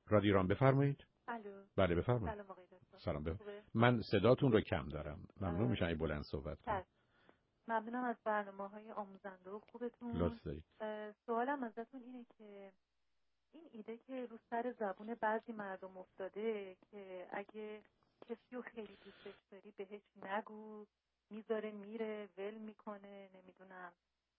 رادیو ایران بفرمایید. الو. بله بفرمایید. سلام آقای دکتر. سلام من صداتون رو کم دارم. ممنون میشم این بلند صحبت کنید. ممنونم از برنامه‌های آموزنده و خوبتون. لطف دارید. سوالم ازتون اینه که این ایده که رو سر زبون بعضی مردم افتاده که اگه کسی رو خیلی دوستش داری بهش نگو، میذاره میره، ول میکنه، نمیدونم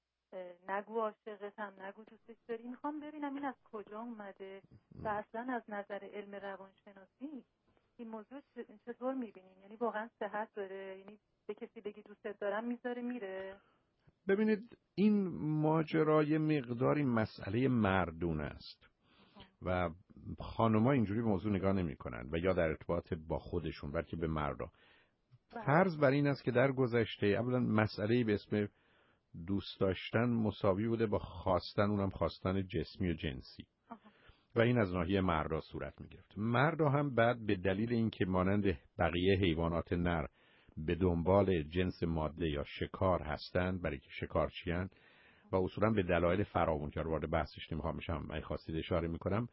نگو عاشقتم، نگو دوستش داری. میخوام ببینم این از کجا اومده و اصلا از نظر علم روانشناسی این موضوع چطور میبینین؟ یعنی واقعا صحت داره؟ یعنی به کسی بگی دوستت دارم میذاره میره؟ ببینید این ماجرا یه مقداری مسئله مردونه است و خانم‌ها اینجوری به موضوع نگاه نمی‌کنن و یا در ارتباط با خودشون بلکه به مردا. فرض بر این است که در گذشته اولا مسئله‌ای به اسم دوست داشتن مساوی بوده با خواستن، اونم خواستن جسمی و جنسی و این از ناحیه مردا صورت می‌گرفت. مردا هم بعد به دلیل اینکه مانند بقیه حیوانات نر به دنبال جنس ماده یا شکار هستند، برای که شکارچیان و اصولا به دلایل فراوان که وارد بحثش نمیخوام بشم، من خواستید اشاره میکنم،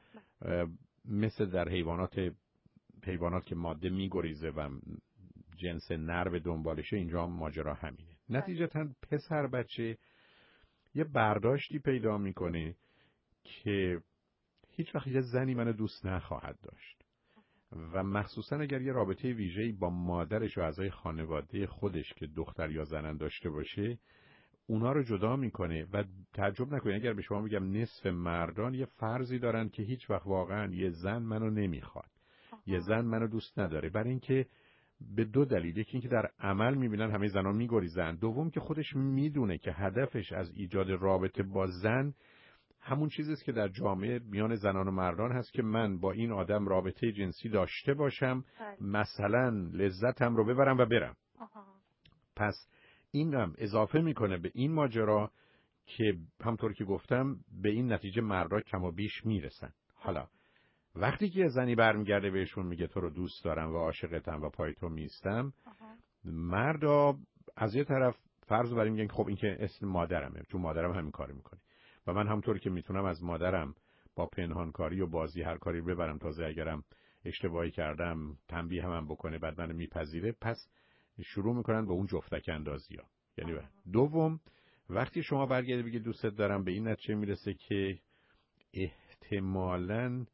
مثل در حیوانات که ماده میگریزه و جنس نر به دنبالشه، اینجا هم ماجرا همینه. نتیجتا پسر بچه یه برداشتی پیدا میکنه که هیچ وقت یه زنی منو دوست نخواهد داشت و مخصوصا اگر یه رابطه ویژه‌ای با مادرش و اعضای خانواده خودش که دختر یا زنن داشته باشه، اونا رو جدا میکنه. و تعجب نکنید اگر به شما بگم نصف مردان یه فرضی دارن که هیچ وقت واقعا یه زن منو نمیخواد، یه زن منو دوست نداره، برای اینکه به دو دلیل: یکی اینکه در عمل میبینن همه زنا میگریزن، دوم که خودش میدونه که هدفش از ایجاد رابطه با زن همون چیزی است که در جامعه میان زنان و مردان هست که من با این آدم رابطه جنسی داشته باشم، مثلا لذتم رو ببرم و برم. پس این هم اضافه میکنه به این ماجرا که همطور که گفتم به این نتیجه مردا کم و بیش میرسن. حالا وقتی که زنی برمیگرده بهشون میگه تو رو دوست دارم و عاشقتم و پای تو میستم، مردا از یه طرف فرض بر این میگن خب این که اسم مادرمه، چون مادرم همین کارو میکنه و من همطور که میتونم از مادرم با پنهانکاری و بازی هر کاری ببرم، تازه اگرم اشتباهی کردم تنبیه هم بکنه بعد منو میپذیره، پس شروع میکنن به اون جفتک اندازی ها. یعنی دوم وقتی شما برگردی بگی دوستت دارم، به این نتیجه میرسه که احتمالاً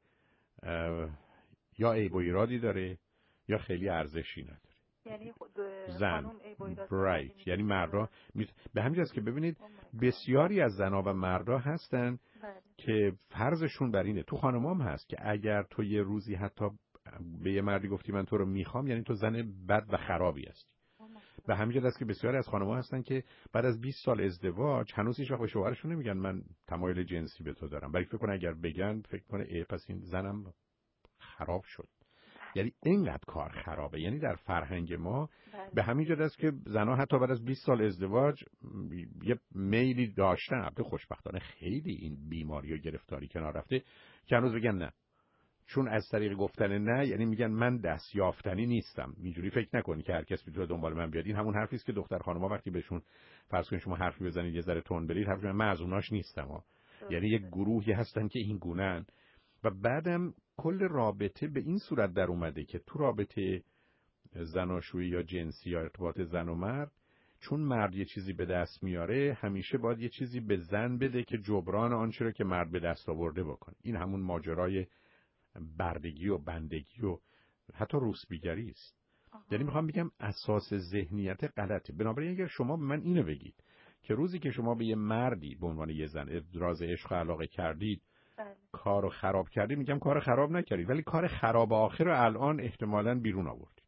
یا عیب و ایرادی داره یا خیلی ارزشی نداره. یعنی زن برایت، یعنی مردا به همین جاست که ببینید بسیاری از زنها و مردا هستن که فرضشون بر اینه، تو خانمام هست، که اگر تو یه روزی حتی به یه مردی گفتی من تو رو میخوام، یعنی تو زن بد و خرابی هستی. به همین جاست که بسیاری از خانم‌ها هستن که بعد از 20 سال ازدواج هنوز هیچ وقت به شوهرشون نمیگن من تمایل جنسی به تو دارم، بلکه فکر کنه اگر بگن فکر کنه پس این زنم خراب شد. یعنی اینقدر کار خرابه. یعنی در فرهنگ ما به همین جهت است که زنها حتی بعد از 20 سال ازدواج یه میلی داشتن، البته خوشبختانه خیلی این بیماری و گرفتاری کنار رفته، که هنوز بگن نه. چون از طریق گفتن نه یعنی میگن من دستیافتنی نیستم. اینجوری فکر نکنی که هر کس میتونه دنبال من بیاد. این همون حرفی است که دختر خانم‌ها وقتی بهشون فرض کنید شما حرفی بزنید یه ذره تند برید، حرف من از اوناش نیستم ها. یعنی یک گروهی هستن که این گونه‌ان. و بعدم کل رابطه به این صورت در اومده که تو رابطه زناشویی یا جنسی یا ارتباط زن و مرد، چون مرد یه چیزی به دست میاره همیشه باید یه چیزی به زن بده که جبران آنچه رو که مرد به دست آورده بکنه. این همون ماجرای بردگی و بندگی و حتی روسبیگری است. یعنی میخوام بگم اساس ذهنیت غلطه. بنابراین اگر شما به من اینو بگید که روزی که شما به یه مردی به عنوان یه زن ابراز عشق و علاقه کردید کارو خراب کردید، میگم کار خراب نکردید، ولی کار خراب آخر رو الان احتمالاً بیرون آوردید.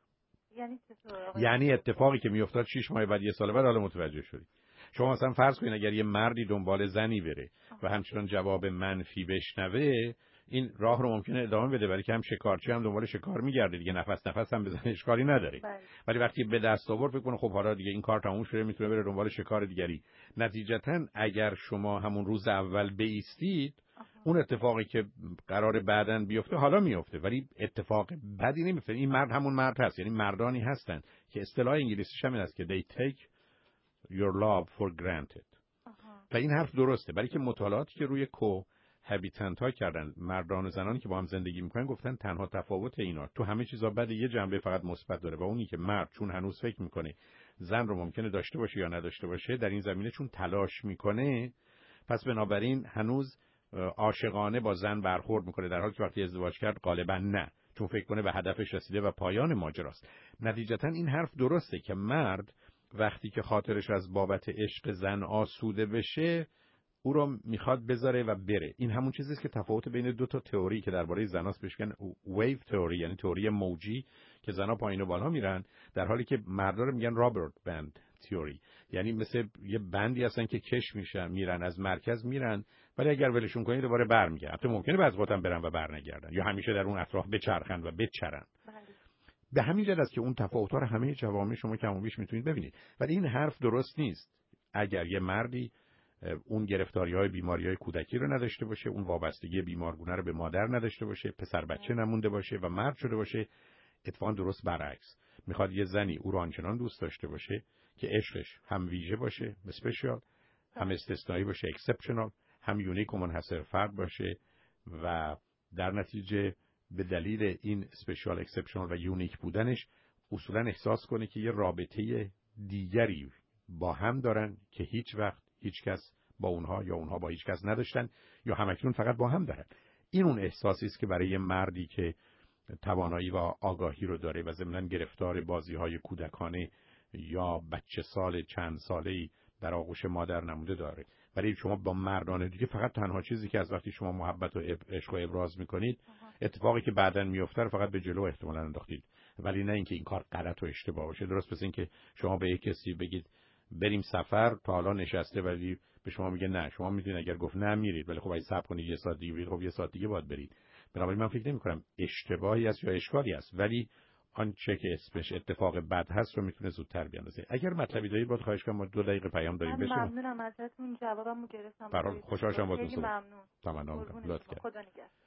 یعنی اتفاقی که میافتاد 6 ماه بعد، 1 سال بعد، حالا متوجه شدید. شما مثلا فرض کنید اگر یه مردی دنبال زنی بره و همچنان جواب منفی بشنوه، این راه رو ممکنه ادامه بده، برای که هم شکارچی هم دنبال شکار میگرده دیگه، نفس هم بزنه اشکالی نداره. ولی وقتی به دست آورد فکر کنه خب حالا دیگه این کار تموم شده، میتونه بره دنبال شکار دیگری. نتیجتا اگر شما همون روز اول بایستید، اون اتفاقی که قرار بعداً بیفته حالا میفته، ولی اتفاق بدی نمیفته. این مرد همون مرد هست. یعنی مردانی هستن که اصطلاح انگلیسیش همین است که they take your love for granted. و این حرف درسته، برای که مطالعاتی که روی هابیتنت ها کردن، مردان و زنانی که با هم زندگی میکنن گفتن تنها تفاوت اینا تو همه چیزا بعد یه جنبه فقط مثبت داره و اونی که مرد چون هنوز فکر میکنه زن رو ممکنه داشته باشه یا نداشته باشه در این زمینه چون تلاش میکنه، پس بنابراین هنوز عاشقانه با زن برخورد میکنه، در حالی که وقتی ازدواج کرد غالبا نه، چون فکر کنه به هدفش رسیده و پایان ماجراست. نتیجتا این حرف درسته که مرد وقتی که خاطرش از بابت عشق زن آسوده بشه او رو میخواد بذاره و بره. این همون چیزیست که تفاوت بین دو تا تئوری که درباره زناست بهش میگن ویو تئوری، یعنی تئوری موجی که زنا پایین و بالا میرن، در حالی که مردا رو میگن رابرت بند تئوری، یعنی مثل یه بندی هستن که کش میشن میرن از مرکز میرن، ولی اگر ولشون کنید دوباره برمیگردن. البته ممکنه بعضی وقتا برن و برنگردن یا همیشه در اون اطراف بچرخن و بچرن. به همین جهت است که اون تفاوت‌ها رو همه جوامع شما کم و بیش میتونید ببینید. ولی این حرف درست نیست. اگر یه مردی اون گرفتاری‌های بیماری‌های کودکی رو نداشته باشه، اون وابستگی بیمارگونه رو به مادر نداشته باشه، پسر بچه نمونده باشه و مرد شده باشه، اتفاقا درست برعکس میخواد یه زنی او رو آنچنان دوست داشته باشه که عشقش هم ویژه باشه، اسپشیال، هم استثنایی باشه، اکسپشنال، هم یونیک و منحصر فرد باشه و در نتیجه به دلیل این اسپشیال، اکسپشنال و یونیک بودنش اصولا احساس کنه که یه رابطه دیگری با هم دارن که هیچ وقت هیچ کس با اونها یا اونها با هیچ کس نداشتن یا همکنون فقط با هم دارن. این اون احساسی است که برای یه مردی که توانایی و آگاهی رو داره و ضمناً گرفتار بازی‌های کودکانه یا بچه سال چند ساله‌ای در آغوش مادر نموده داره. ولی شما با مردان دیگه فقط تنها چیزی که از وقتی شما محبت و عشق و ابراز میکنید اتفاقی که بعداً میفته رو فقط به جلو احتمالاً انداختید، ولی نه اینکه این کار غلط و اشتباه باشه. درست مثل اینکه شما به یک کسی بگید بریم سفر، تا حالا نشسته ولی به شما میگه نه، شما میدونید اگر گفت نه میرید، ولی خب اگه صبر کنید یه ساعت دیگه برید، خب یه ساعت دیگه باید برید. بنابراین من فکر نمی‌کنم اشتباهی است یا اشکالی است، ولی آنچه که اسمش اتفاق بد هست رو میتونه زودتر بیاندازه. اگر مطلبی دارید باید خواهش کنم ما 2 دقیقه پیام داریم. بسیار ممنونم ازتون، جوابمو گرفتم. برای خوشحال شدم باهاتون خیلی ممنون. تمام. لطف کردید. خدا نگهدار.